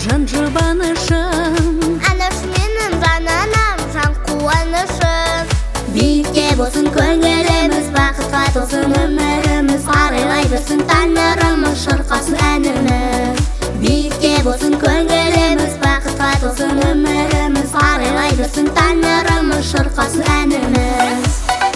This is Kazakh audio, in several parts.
жан жұбанышым. Анаш менің жан анам, жан қуанышым. Биікте болсын көңіліміз, бақытқа толсын өміріміз, арайлай берсін тәңіріміз, шырқасын әніміз. Биікте болсын көңіліміз, бақытқа толсын өміріміз, арайлай берсін тәңіріміз, шырқасын әніміз.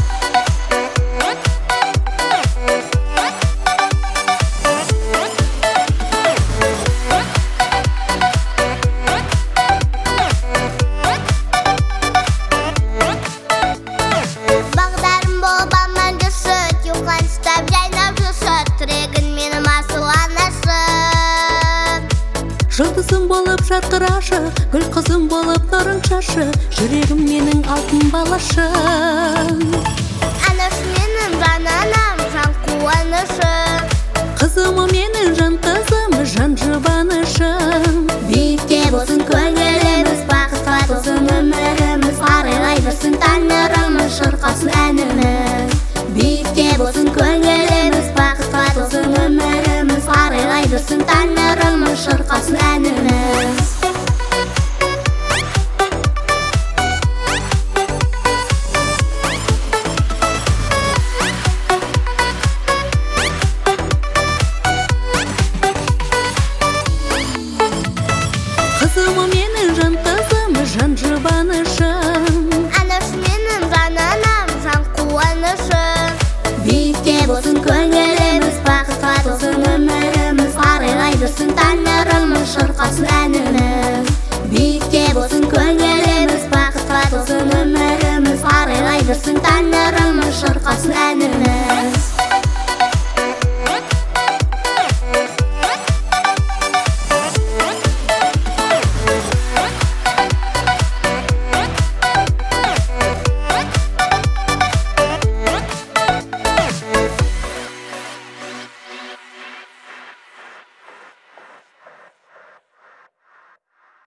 Бағдарым болып аман жүрші, юқаныстап жайнап жүрші, тірегін менің асыл анашым. Жұлдызым болып жарқырашы, гүл қызым болып нұрың шашы, жүрегім менің алтын балашым. Анаш менің жан анам, жан қуанышым. Қызымы менің жан қызым, жан жұбанышым. Биікте болсын көңіліміз, бақытқа толсын өміріміз, арайлай берсін тәңіріміз, шырқасын әніміз. Биікте болсын көңіліміз, бақытқа толсын өміріміз, арайлай берсін тәңіріміз, шырқасын әніміз. Қызымы менің жан қызым, жан жұбанышым. Анаш менің жан анам, жан қуанышым. Биікте болсын көңіліміз, бақытқа толсын өміріміз, арайлай берсін тәңіріміз, шырқасын әніміз. Биікте болсын көңіліміз, бақытқа толсын өміріміз, арайлай берсін тәңіріміз, шырқасын әніміз.